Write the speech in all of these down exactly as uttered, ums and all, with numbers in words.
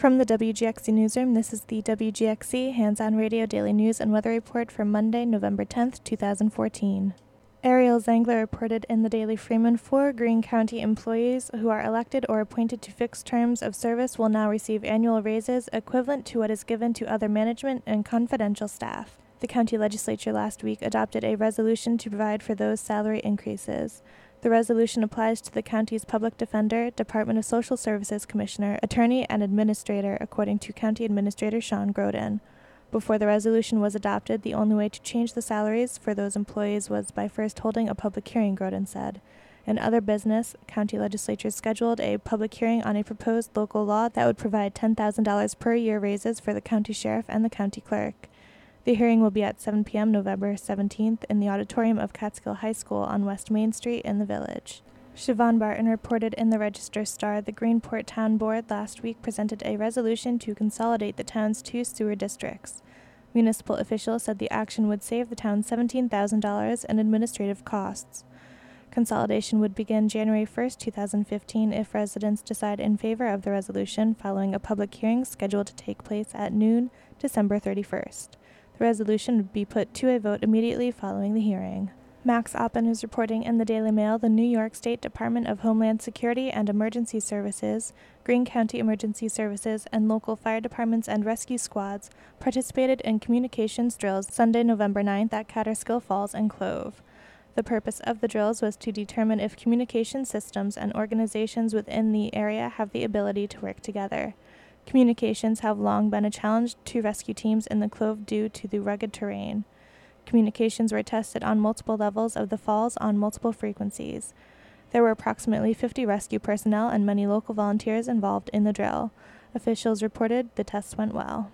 From the W G X C Newsroom, this is the W G X C Hands-On Radio Daily News and Weather Report for Monday, November tenth, two thousand fourteen. Ariel Zangler reported in the Daily Freeman four Greene County employees who are elected or appointed to fixed terms of service will now receive annual raises equivalent to what is given to other management and confidential staff. The county legislature last week adopted a resolution to provide for those salary increases. The resolution applies to the county's public defender, Department of Social Services Commissioner, attorney, and administrator, according to County Administrator Sean Groden. Before the resolution was adopted, the only way to change the salaries for those employees was by first holding a public hearing, Groden said. In other business, county legislatures scheduled a public hearing on a proposed local law that would provide ten thousand dollars per year raises for the county sheriff and the county clerk. The hearing will be at seven p.m. November seventeenth in the auditorium of Catskill High School on West Main Street in the Village. Siobhan Barton reported in the Register-Star the Greenport Town Board last week presented a resolution to consolidate the town's two sewer districts. Municipal officials said the action would save the town seventeen thousand dollars in administrative costs. Consolidation would begin January first, two thousand fifteen if residents decide in favor of the resolution following a public hearing scheduled to take place at noon, December thirty-first. The resolution would be put to a vote immediately following the hearing. Max Oppen is reporting in the Daily Mail the New York State Department of Homeland Security and Emergency Services, Greene County Emergency Services, and local fire departments and rescue squads participated in communications drills Sunday, November ninth at Catterskill Falls and Clove. The purpose of the drills was to determine if communication systems and organizations within the area have the ability to work together. Communications have long been a challenge to rescue teams in the Clove due to the rugged terrain. Communications were tested on multiple levels of the falls on multiple frequencies. There were approximately fifty rescue personnel and many local volunteers involved in the drill. Officials reported the tests went well.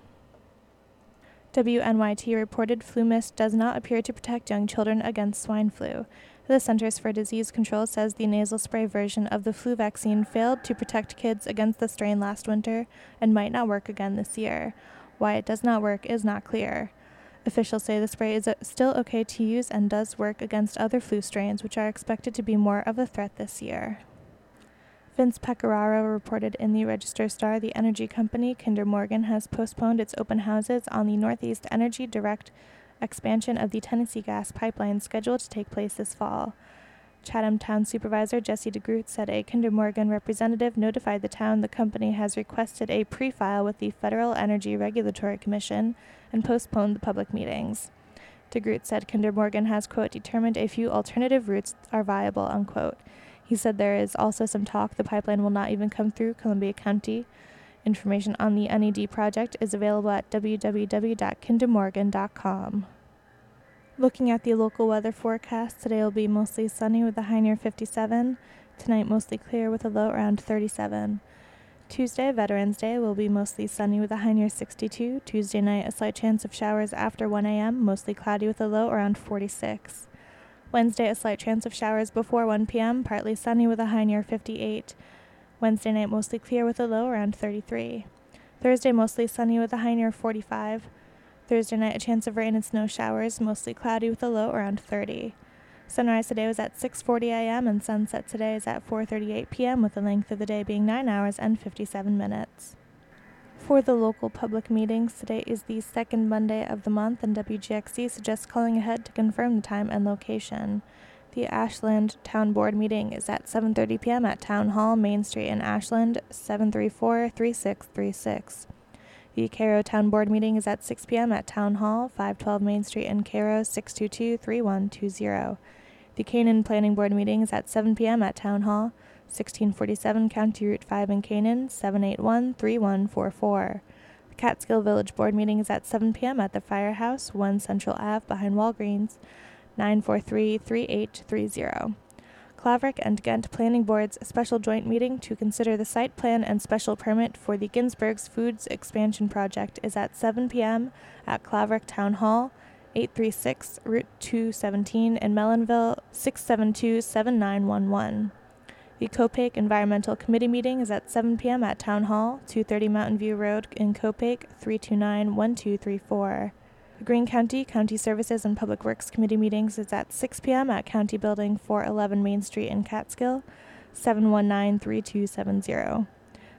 W N Y T reported flu mist does not appear to protect young children against swine flu. The Centers for Disease Control says the nasal spray version of the flu vaccine failed to protect kids against the strain last winter and might not work again this year. Why it does not work is not clear. Officials say the spray is still okay to use and does work against other flu strains, which are expected to be more of a threat this year. Vince Pecoraro reported in the Register-Star the energy company Kinder Morgan has postponed its open houses on the Northeast Energy Direct expansion of the Tennessee Gas Pipeline scheduled to take place this fall. Chatham Town Supervisor Jesse DeGroot said a Kinder Morgan representative notified the town the company has requested a pre-file with the Federal Energy Regulatory Commission and postponed the public meetings. DeGroot said Kinder Morgan has, quote, determined a few alternative routes are viable, unquote. He said there is also some talk the pipeline will not even come through Columbia County. Information on the N E D project is available at w w w dot kinder morgan dot com. Looking at the local weather forecast, today will be mostly sunny with a high near fifty-seven. Tonight mostly clear with a low around thirty-seven. Tuesday, Veterans Day, will be mostly sunny with a high near sixty-two. Tuesday night, a slight chance of showers after one a.m., mostly cloudy with a low around forty-six. Wednesday, a slight chance of showers before one p.m., partly sunny with a high near fifty-eight. Wednesday night, mostly clear with a low around thirty-three. Thursday, mostly sunny with a high near forty-five. Thursday night, a chance of rain and snow showers, mostly cloudy with a low around thirty. Sunrise today was at six forty a.m. and sunset today is at four thirty-eight p.m. with the length of the day being nine hours and fifty-seven minutes. For the local public meetings, today is the second Monday of the month, and W G X C suggests calling ahead to confirm the time and location. The Ashland Town Board meeting is at seven thirty p.m. at Town Hall, Main Street in Ashland, seven three four, three six three six. The Cairo Town Board meeting is at six p.m. at Town Hall, five twelve Main Street in Cairo, six two two, three one two zero. The Canaan Planning Board meeting is at seven p.m. at Town Hall, sixteen forty-seven County Route five in Canaan, seven eight one, three one four four. The Catskill Village Board meeting is at seven p.m. at the Firehouse, one Central Avenue behind Walgreens, nine four three, three eight three zero. Claverick and Ghent Planning Board's special joint meeting to consider the site plan and special permit for the Ginsberg's Foods Expansion Project is at seven p.m. at Claverick Town Hall, eight thirty-six Route two seventeen in Mellonville, six seven two, seven nine one one. The Copake Environmental Committee meeting is at seven p.m. at Town Hall, two thirty Mountain View Road in Copake, three two nine, one two three four. The Greene County County Services and Public Works Committee meetings is at six p.m. at County Building, four eleven Main Street in Catskill, seven one nine, three two seven zero.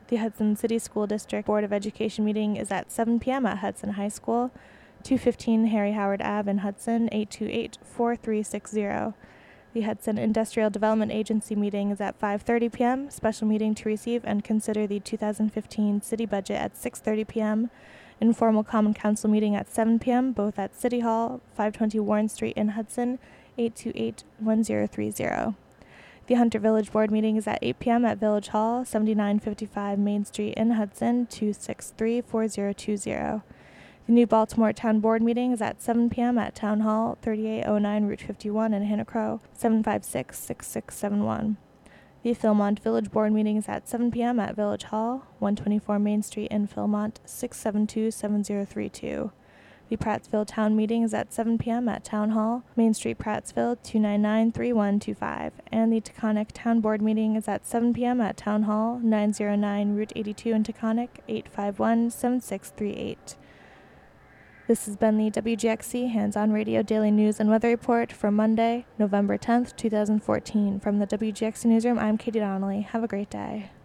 The Hudson City School District Board of Education meeting is at seven p.m. at Hudson High School, two fifteen Harry Howard Avenue in Hudson, eight two eight, four three six zero. The Hudson Industrial Development Agency meeting is at five thirty p.m., special meeting to receive and consider the two thousand fifteen city budget at six thirty p.m., informal common council meeting at seven p.m., both at City Hall, five twenty Warren Street in Hudson, eight two eight, one zero three zero. The Hunter Village Board meeting is at eight p.m. at Village Hall, seventy-nine fifty-five Main Street in Hudson, two six three, four zero two zero. The New Baltimore Town Board meeting is at seven p.m. at Town Hall, thirty-eight oh nine Route fifty-one in Hennicrow, seven five six, six six seven one. The Philmont Village Board meeting is at seven p.m. at Village Hall, one twenty-four Main Street in Philmont, six seven two, seven zero three two. The Prattsville Town meeting is at seven p.m. at Town Hall, Main Street, Prattsville, two nine nine, three one two five. And the Taconic Town Board meeting is at seven p.m. at Town Hall, nine oh nine Route eighty-two in Taconic, eight five one, seven six three eight. This has been the W G X C Hands-On Radio Daily News and Weather Report for Monday, November tenth, two thousand fourteen. From the W G X C Newsroom, I'm Katie Donnelly. Have a great day.